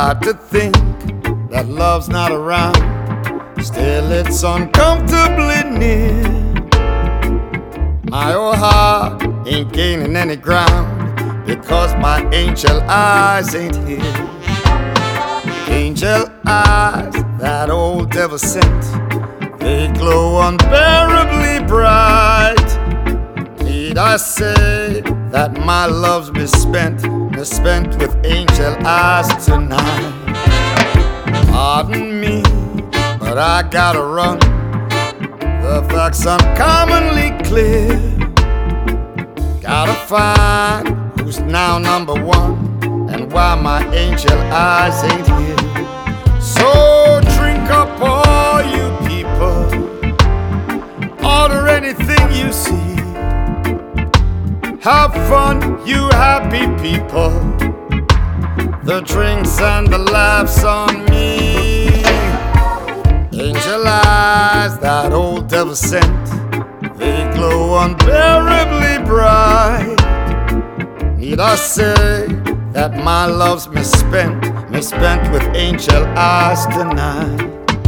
Hard to think that love's not around, still it's uncomfortably near. My old heart ain't gaining any ground because my angel eyes ain't here. Angel eyes that old devil sent, they glow unbearably bright. Need I say that my love's misspent with angel eyes tonight? Pardon me, but I gotta run. The facts uncommonly clear. Gotta find who's now number one and why my angel eyes ain't here. So drink up, all you people, order anything you see. Have fun, you happy people, the drinks and the laughs on me. Angel eyes that old devil sent, they glow unbearably bright. Need I say that my love's misspent with angel eyes tonight?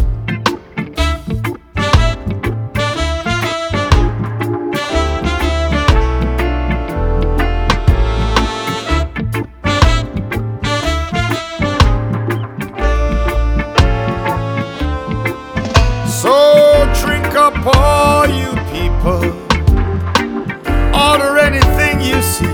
So drink up, all you people, order anything you see.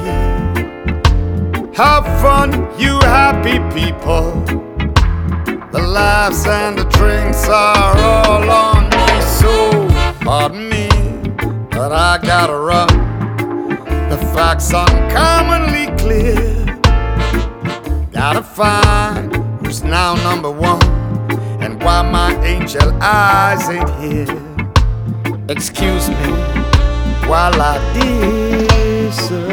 Have fun, you happy people, the laughs and the drinks are all on me. So pardon me, but I gotta run. The facts uncommonly clear. Gotta find who's now number one and why my angel eyes ain't here. Excuse me while I disappear.